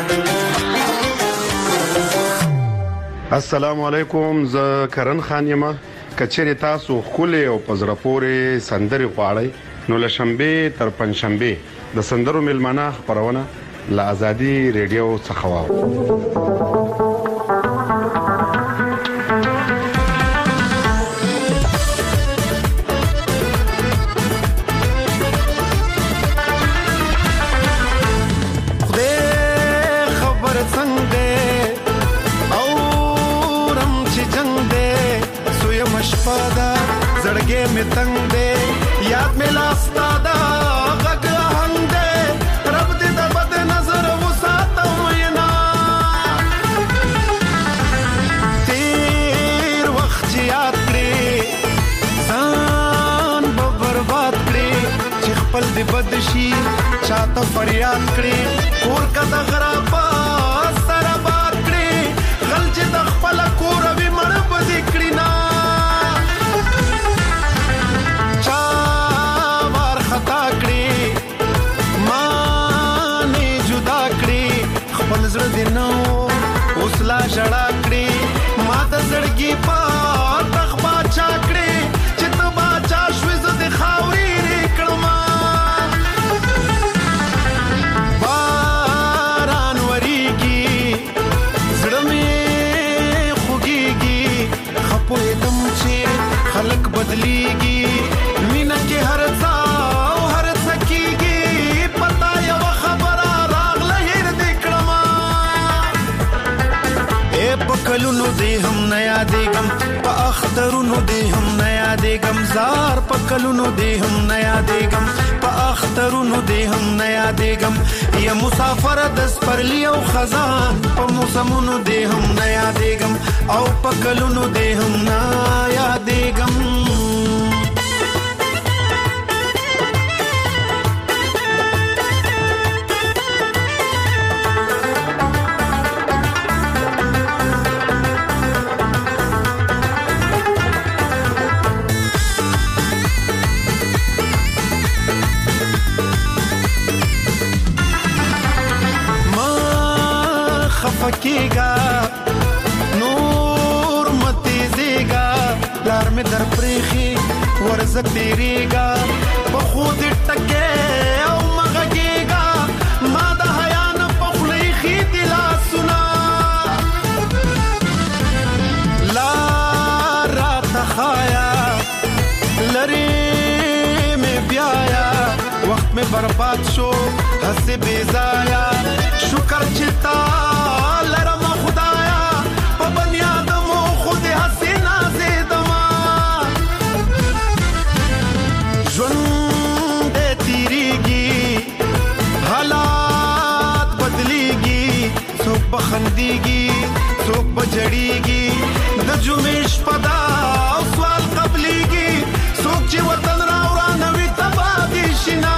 السلام علیکم، زه کرن خان یم. کچېرې تاسو خولې او پزړه پورې سندري غواړئ نو له شنبه تر پنځشنبه د سندرو میلمانه خبرونه له آزادي ریډیو څخه واورئ. زړګې مې تنگ دې یاد مې لاستا دا غږ هنګ دې رب دې د بد نظر وساتم وینا تیر وخت یاد کړې ځان به برباد کړې چې خپل دې بد شي چاته فریاد کړې کور کا د غرابا سره باد کړې غل چې د خپل کور وی مړ بدې کړې نا زړه دې نو اوسلا جړا کړې ما د زړګي په تخبا چا کړې چې ته باچا شوې زه د خاورې ری کړم باران وریږي زړه مې خوږيږي خپوي دم چې خلک بدليږي مینا کې هر څا او هر څه کېږي پتا یو خبره پکلونو دې هم نه یادېږم په اخترونو دې هم نه یادېږم زار پکلونو دې هم نه یادېږم په اخترونو دې هم نه یادېږم یا مسافر د سپرلی او خزان په موسمونو دې هم نه یادېږم او پکلونو دې هم نه یادېږم. فکیگا نور متیزیگا لار میں در پریخی ورز تیریگا بخود ٹکے او مغگیگا مادا حیان پخلیخی دلا سنا لارا تخایا لری میں بیایا وقت میں برباد شو حس بیزایا شکر چتا لرم خدایا په بنیادم خود حسینا زیدما ژوند تیریږي حالات بدلیږي څوک بخنديږي څوک بجړيږي د جمعې شپدا او سوال قبليږي څوک چې وطن راوړا نوي تبادي شنا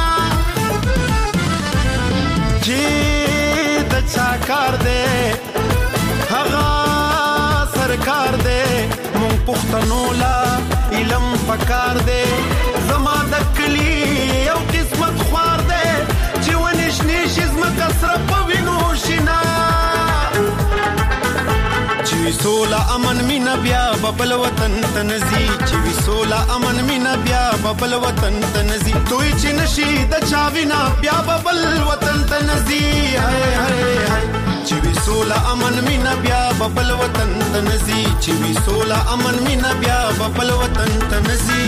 کار دے هغه سرکار دے مون پښتنو لا علم پکار دے زما د کلی او قسمت خوار دے چې ونشنی شزم کسر پوینو شینا چې سولا امن مینا بیا ببل وطن تنزي چې سولا امن مینا بیا ببل وطن تنزي دوی چې نشي د چاوینا بیا ببل وطن تنزي هاي هاي هاي چې سولا امن مینا بیا ببل وطن تنزي چې سولا امن مینا بیا ببل وطن تنزي.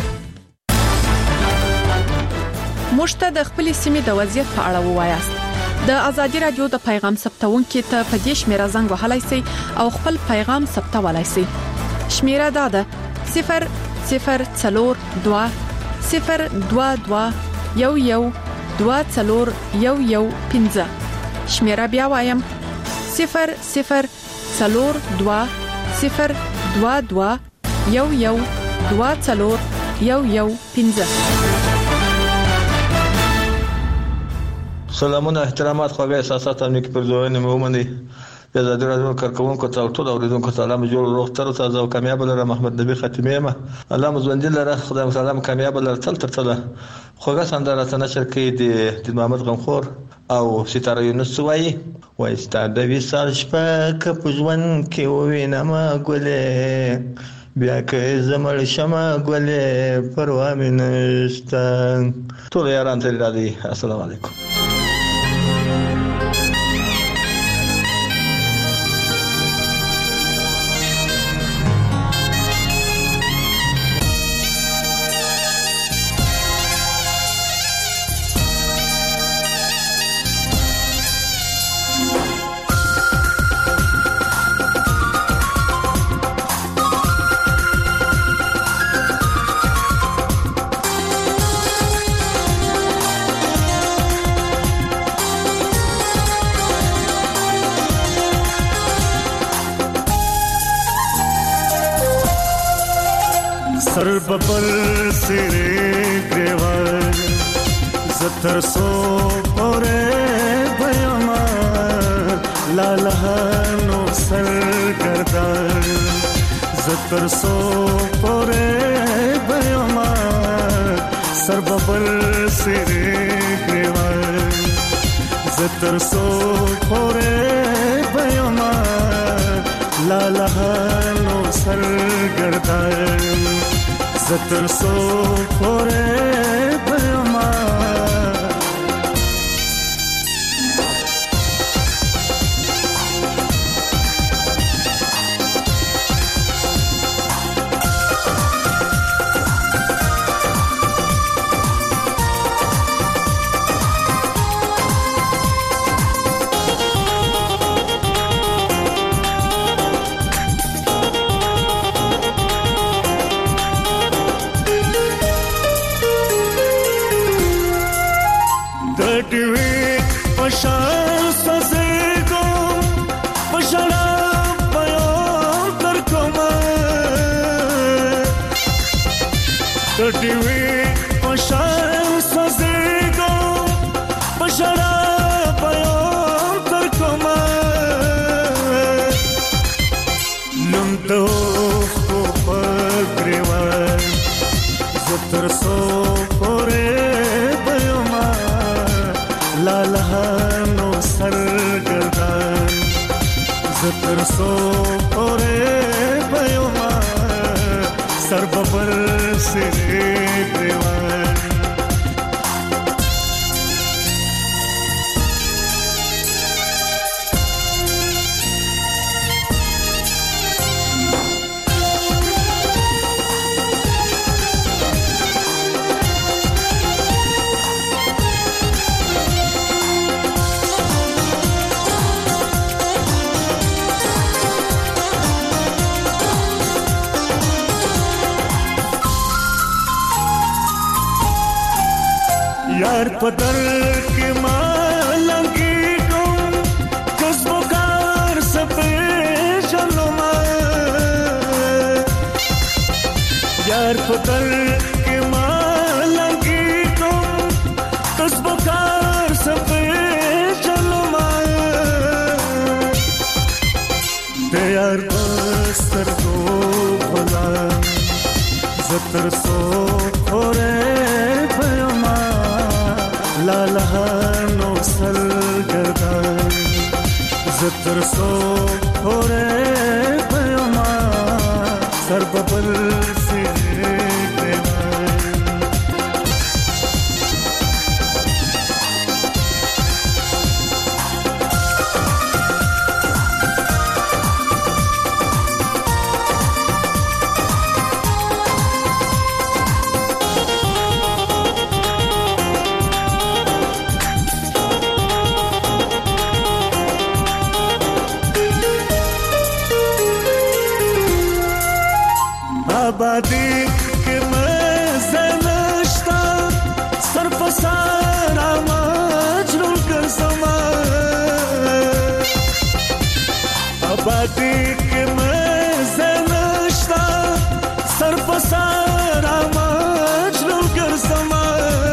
موږ ته د خپل سیمې د وضعیت په اړه ووایاست. د ازادي رادیو د پیغام ثبتونکو ته په دې شمیره زنګ وهلای شئ او خپل پیغام ثبتولای شئ. شمیره دا ده 0042 022 112415. شمیره بیا وایم 0042 022 112415. سلامونه احترامات خوږه احساسات او نیک پرځونه مې ومني. د ازادي رادیو کارکونکو ته ټول اوریدونکو ته سلام جوړ روغ تر تازه او کامیاب لره. محمد نبی ختمه ما الله مزوندل لره خدای سلام کامیاب لره تل تر تله. خوږه سندره ته نشر کې د محمد غمخور او ستاره یونس وای ستاد وسال شپه ک پښون کې وینم ګلې بیا که زمړ شمه ګلې پروا مې نشته. ټول یاران ته راځي. السلام علیکم. सर बबल सिरे ग्रेवर जतर सो परे भयमा लालहनो सर गर्दर जतर सो परे भयमा सर बबल सिरे ग्रेवर जतर सो परे भयमा लालहनो सर गर्दर زتر سو پوره پیما पशार सजेगो पशारा पयो तरकोमा तटीवी पशार सजेगो पशारा पयो तरकोमा लुंतो को पगरेवा जतर सो पोरे पयोमा लालहनो सरगर्दन जतर सो पोरे पयोमा सरबबर सिरे देवन यार पदर के मालंगी गुम कस्बोकार सपे जलमा यार पदर के मालंगी गुम कस्बोकार सपे जलमा दे यार बस्तर को भला जतर सो खोरे भयमा लालहनो सरगर्दन जतर सो खोरे भयमा सरबबल सिरे देवन آبادی که مزنشتا سر پسر مجنون کرزما آبادی که مزنشتا سر پسر مجنون کرزما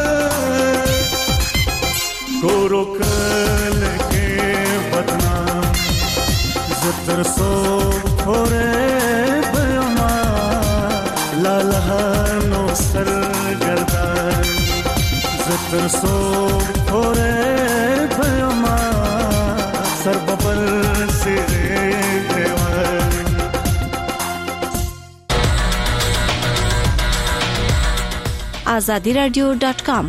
گورو کل کے بدنام زتر سو تھوڑے بیما لالہانو سر گردان زتر سو تھوڑے بیما سر ببل سے دیوان azadiradio.com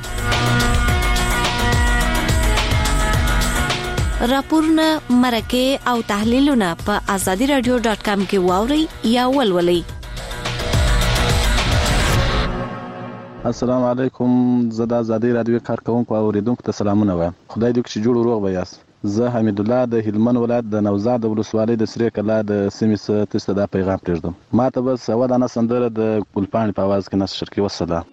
راپورونه مرکه او تحلیلونه په azadiradio.com کې واوري یا ولولئ. السلام علیکم. زه د آزادۍ رادیو کارکونکو او اوریدونکو ته سلامونه وایم. خدای دې وکړي چې جوړ روغ به یاست. زه حمید الله د هلمند ولایت د نوزاد ولسوالۍ د سرې کلا د سیمې څخه تاسو ته دا پیغام پرېږدم. ما ته بس یوه دانه سندره د ګلپاڼې په اواز کې نشر کړي. والسلام.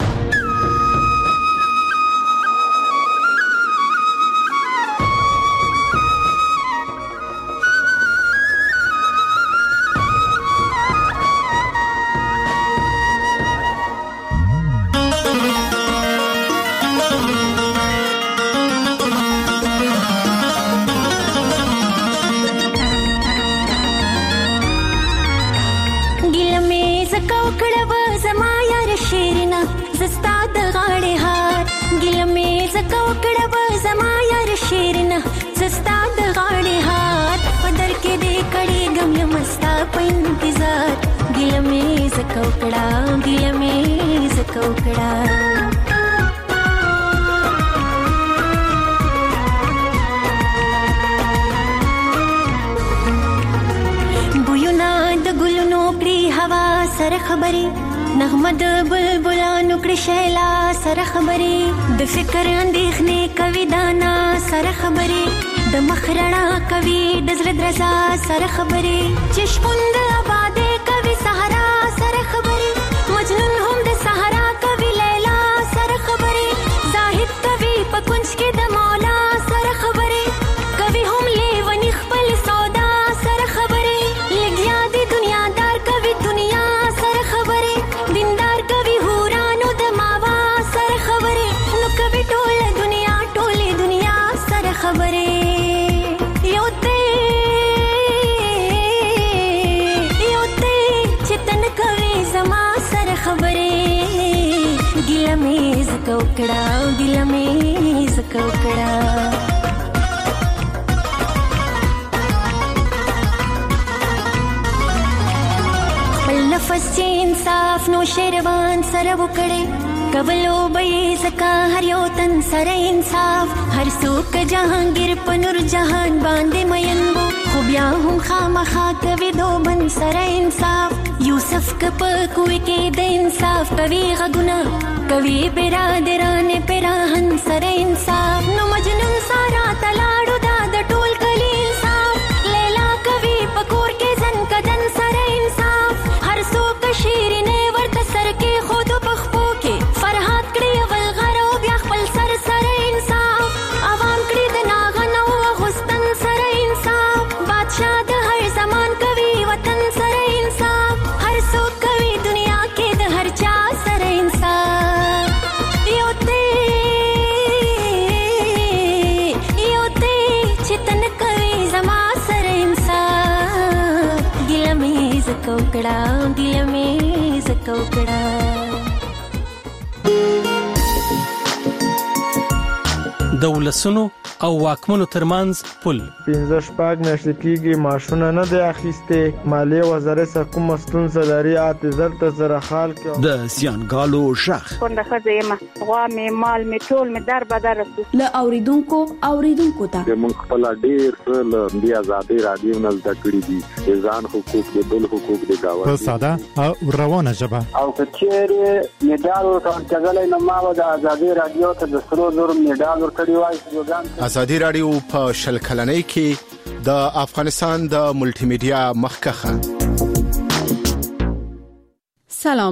سره خبري نغمه د بلبلانو کړي شیلا سره خبري د فکر اندېښنې کوي دانا سره خبري د مخرنا کوي د زړه درزا سره خبري چشمون د آبادې کوي صحرا سره خبري مجنون هم د صحرا کوي لیلا سره خبري زاهد کوي په کونج کې د مولا سره خبري کوي هم لیونی خپل سودا سره خبري لګیا دي دنیادار کوي دنیا سره خبري دیندار کوي هورانو د ماوا سره خبري نو کوي ټول دنیا سره خبري दिल में ज़कोकड़ा लफ्ज़ चे इंसाफ नो शेरवान सर वकड़े कवलो बई सका हर यो तन सर इंसाफ हर सूक जहांगीर पनुर जहान बांधे मयंबो खुबिया हूँ खामखा कवि दो बन सर इंसाफ यूसुफ कप कुए के दे इंसाफ कवि गगुना कवि बिरादराने पिराहन सर इंसाफ नो मजनून सारा तलाड़ू दाद टोल कली इंसाफ लैला कवि पकोर के जन कदन सर इंसाफ हर सो कशीरी ने वर्त सर के खुद पखपो के फरहाद कड़ी अवल गरो ब्याख पल सर सर इंसाफ आवाम कड़ी दनागन ओ हुस्न सर इंसाफ बादशाह द हर जमान कवि वतन सर इंसाफ हर सो कवि दुनिया के द हर चा सर इंसाफ योते चितन कवि जमा सर इंसाफ दिल में ज़कोकड़ा दिल में ज़कोकड़ा دولسونو او واکمنو ترمنځ پل 15 شپږ میاشتې کېږي معاشونه نه دی اخیستې مالیې وزارت څخه کومه ستونزه لري اعتذار ته سره حال کې د زیانګالو شخ کنده ښځه یم غوا مې مال مې ټول مې در بدر رسو له اوریدونکو ته موږ خپل ډېر څه له دې آزادۍ رادیو نه زده کړي دي ځان حقوق د بل حقوق د گاوه په ساده او روانه ژبه او کچېره میډال ورکړل نه ما د آزادۍ رادیو ته د سرو زر میډال ورکړی وای آزادی رادیو په شل کلنۍ کې د افغانستان د ملټي میډیا مخکخه. سلام